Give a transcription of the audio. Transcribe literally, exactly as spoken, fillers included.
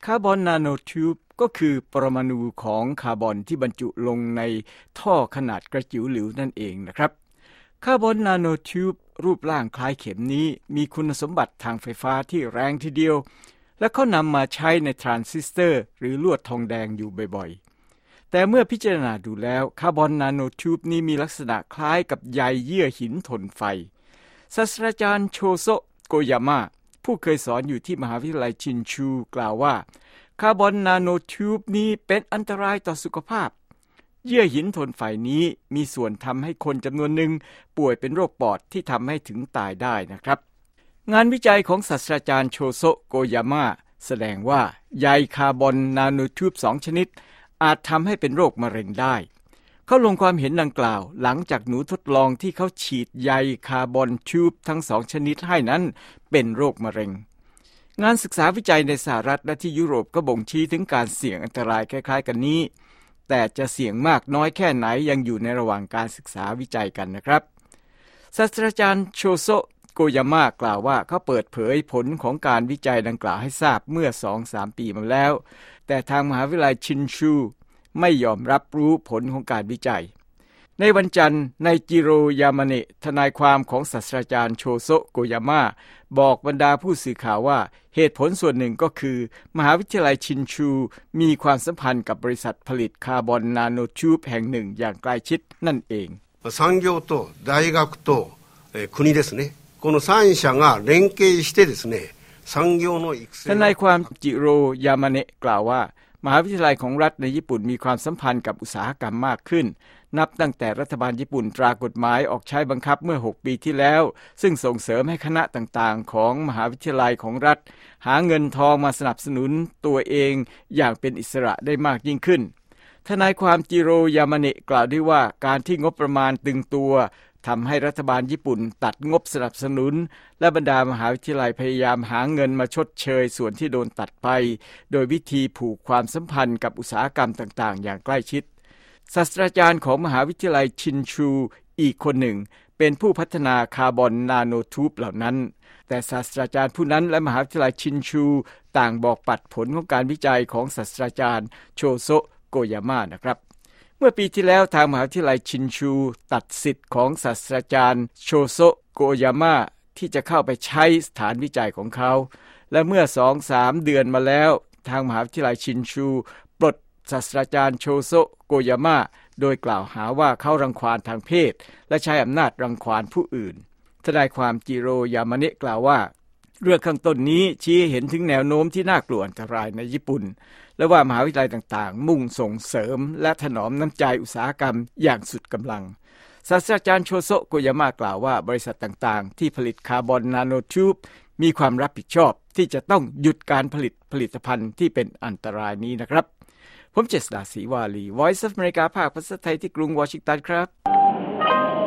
าร์บอนนาโนทิวบ์ก็คือปรมาณูของคาร์บอนที่บรรจุลงในท่อขนาดกระจิ๋วหลิวนั่นเองนะครับคาร์บอนนาโนทิวบ์รูปร่างคล้ายเข็มนี้มีคุณสมบัติทางไฟฟ้าที่แรงทีเดียวและเขานำมาใช้ในทรานซิสเตอร์หรือลวดทองแดงอยู่บ่อยๆแต่เมื่อพิจารณาดูแล้วคาร์บอนนาโนทิวบ์นี้มีลักษณะคล้ายกับใยเยื่อหินทนไฟศาสตราจารย์โชโซะโกยาม่าผู้เคยสอนอยู่ที่มหาวิทยาลัยชินชูกล่าวว่าคาร์บอนนาโนทิวบ์นี้เป็นอันตรายต่อสุขภาพเยื่อหินทนไฟนี้มีส่วนทำให้คนจำนวนหนึ่งป่วยเป็นโรคปอดที่ทำให้ถึงตายได้นะครับงานวิจัยของศาสตราจารย์โชโซะโกยาม่าแสดงว่าใยคาร์บอนนาโนทิวบ์สองชนิดอาจทำให้เป็นโรคมะเร็งได้เขาลงความเห็นดังกล่าวหลังจากหนูทดลองที่เขาฉีดใยคาร์บอนทิวบ์ทั้งสองชนิดให้นั้นเป็นโรคมะเร็งงานศึกษาวิจัยในสหรัฐและที่ยุโรปก็บ่งชี้ถึงการเสี่ยงอันตรายคล้ายๆกันนี้แต่จะเสี่ยงมากน้อยแค่ไหนยังอยู่ในระหว่างการศึกษาวิจัยกันนะครับศาสตราจารย์โชโซะโกยาม่ากล่าวว่าเขาเปิดเผยผลของการวิจัยดังกล่าวให้ทราบเมื่อ สองถึงสาม ปีมาแล้วแต่ทางมหาวิทยาลัยชินชูไม่ยอมรับรู้ผลของการวิจัยในวันจันทร์ในจิโรยามาเนะทนายความของศาสตราจารย์โชโซะโกยาม่าบอกบรรดาผู้สื่อข่าวว่าเหตุผลส่วนหนึ่งก็คือมหาวิทยาลัยชินชูมีความสัมพันธ์กับบริษัทผลิตคาร์บอนนาโนทิวบ์แห่งหนึ่งอย่างใกล้ชิดนั่นเอง産業と大学と国ですねこの三者が連携してですね産業の育成ทนายความจิโรยามาเนะกล่าวว่ามหาวิทยาลัยของรัฐในญี่ปุ่นมีความสัมพันธ์กับอุตสาหกรรมมากขึ้นนับตั้งแต่รัฐบาลญี่ปุ่นตรากฎหมายออกใช้บังคับเมื่อหกปีที่แล้วซึ่งส่งเสริมให้คณะต่างๆของมหาวิทยาลัยของรัฐหาเงินทองมาสนับสนุนตัวเองอย่างเป็นอิสระได้มากยิ่งขึ้นทนายความจิโรยามาเนะกล่าวด้วยว่าการที่งบประมาณตึงตัวทำให้รัฐบาลญี่ปุ่นตัดงบสนับสนุนและบรรดามหาวิทยาลัยพยายามหาเงินมาชดเชยส่วนที่โดนตัดไปโดยวิธีผูกความสัมพันธ์กับอุตสาหกรรมต่างๆอย่างใกล้ชิดศาสตราจารย์ของมหาวิทยาลัยชินชูอีกคนหนึ่งเป็นผู้พัฒนาคาร์บอนนาโนทิวบ์เหล่านั้นแต่ศาสตราจารย์ผู้นั้นและมหาวิทยาลัยชินชูต่างบอกปัดผลของการวิจัยของศาสตราจารย์โชโซะโกยาม่านะครับเมื่อปีที่แล้วทางมหาวิทยาลัยชินชูตัดสิทธิ์ของศาสตราจารย์โชโซะโกยาม่าที่จะเข้าไปใช้สถานวิจัยของเขาและเมื่อ สองถึงสาม เดือนมาแล้วทางมหาวิทยาลัยชินชูปลดศาสตราจารย์โชโซะโกยาม่าโดยกล่าวหาว่าเขารังควานทางเพศและใช้อำนาจรังควานผู้อื่นทนายความจิโรยามาเนะกล่าวว่าเรื่องข้างต้นนี้ชี้ให้เห็นถึงแนวโน้มที่น่ากลัวอันตรายในญี่ปุ่นและว่ามหาวิทยาลัยต่างๆมุ่งส่งเสริมและถนอมน้ำใจอุตสาหกรรมอย่างสุดกำลังศาสตราจารย์โชโซะโกยาม่ากล่าวว่าบริษัทต่างๆที่ผลิตคาร์บอนนาโนทิวบ์มีความรับผิดชอบที่จะต้องหยุดการผลิตผลิตภัณฑ์ที่เป็นอันตรายนี้นะครับผมเจษฎาศรีวาลี Voice of America ภาคภาษาไทยที่กรุงวอชิงตันครับ